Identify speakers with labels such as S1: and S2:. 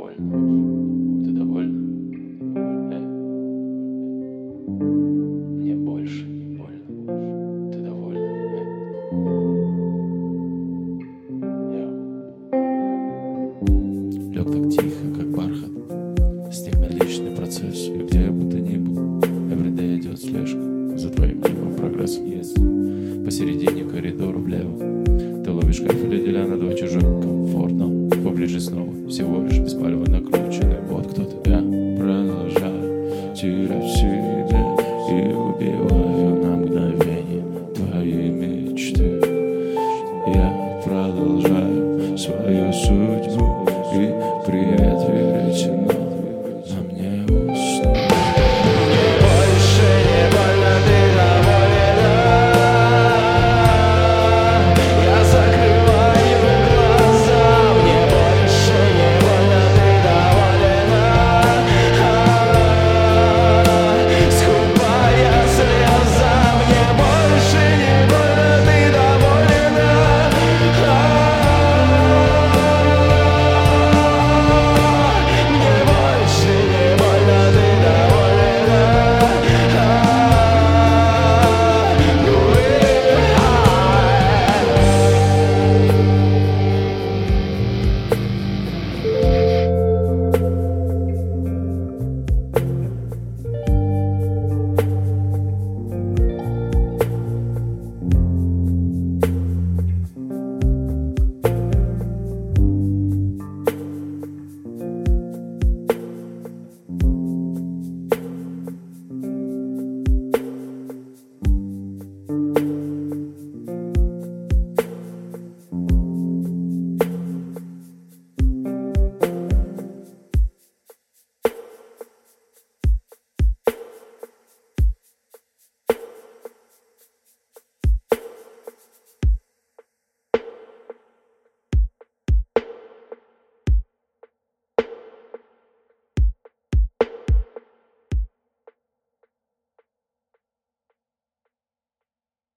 S1: больно. Ты довольна? Мне больше не больно. Ты довольна? Лег так тихо, как бархат. Стих медличный процесс. И где бы ты ни был, everyday идет слежка за твоим мнимым прогрессом. Посередине коридора влево ты ловишь кайф, деля на два чужих комфортно. Поближе снова, всего лишь беспалево накрученный. Вот кто-то. Я продолжаю терять себя и убиваю на мгновение твои мечты. Я продолжаю свою судьбу, и привет верите.